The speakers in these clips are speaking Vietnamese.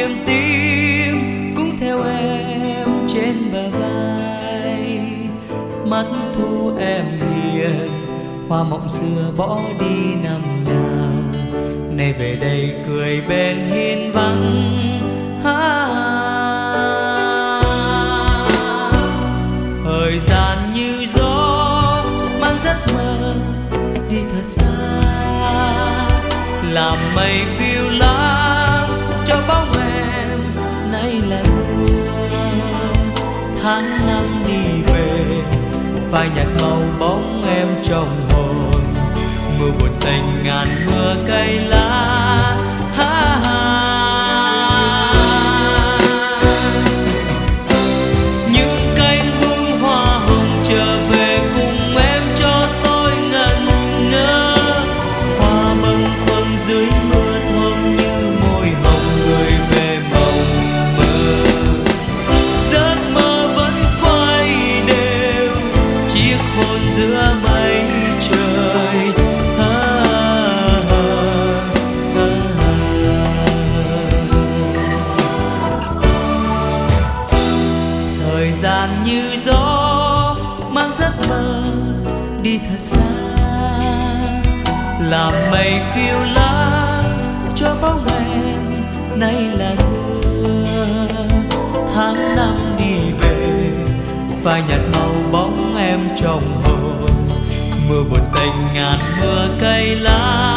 tiêm tím cũng theo em trên bờ vai. Mắt thu em hiền, hoa mộng xưa bỏ đi năm nào, nay về đây cười bên hiên vắng. Thời gian như gió mang giấc mơ đi thật xa, làm mây phiêu lãng cho bóng em nay là mưa. Tháng năm đi về phai nhạt màu bóng em trong hồn, mưa buồn tênh ngàn mưa cây lá. Những cánh bướm hoa hồng trở về cùng em cho tôi ngẩn ngơ, hoa bâng khuâng dưới mưa thơm như môi hồng gửi về mộng mơ. Giấc mơ vẫn quay đều, chiếc hôn giữa mây trời. Thời gian như gió mang giấc mơ đi thật xa, làm mây phiêu lãng cho bóng em nay là mưa. Tháng năm đi về phai nhạt màu bóng em trong hồn, mưa buồn tênh ngàn mưa cây lá.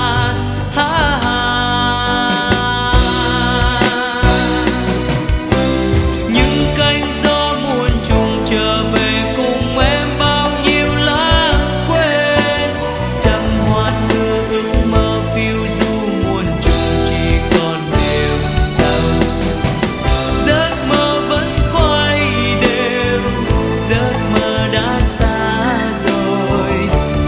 Những cánh gió muôn trùng trở về cùng em bao nhiêu lãng quên, trăm hoa xưa ước mơ phiêu du muôn trùng chỉ còn đều đau. Giấc mơ vẫn quay đều, giấc mơ đã xa rồi.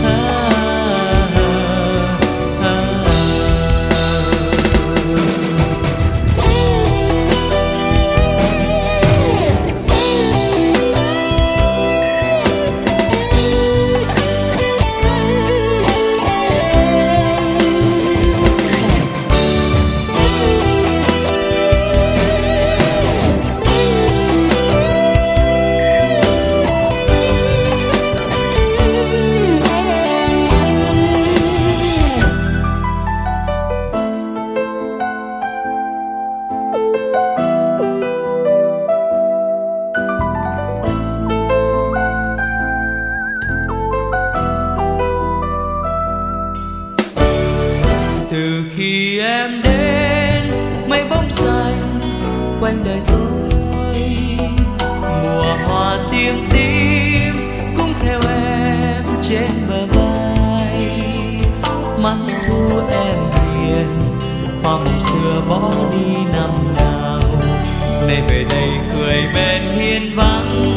Từ khi em đến mây bóng xanh quanh đời tôi, mùa hoa tiêm tím cũng theo em trên bờ vai. Mắt thu em hiền, hoa mộng xưa bỏ đi năm nào, nay về đây cười bên hiên vắng.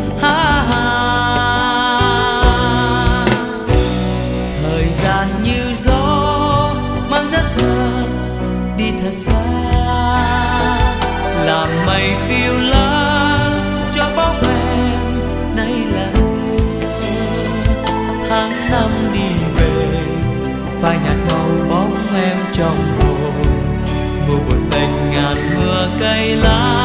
Thời gian như gió mang giấc mơ đi thật xa, làm mây phiêu lãng cho bóng em nay là mưa. Tháng năm đi về phai nhạt màu bóng em trong hồn, mưa buồn tênh ngàn mưa cây lá.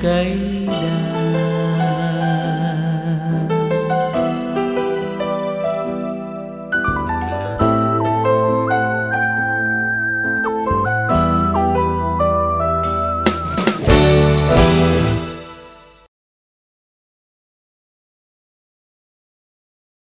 cây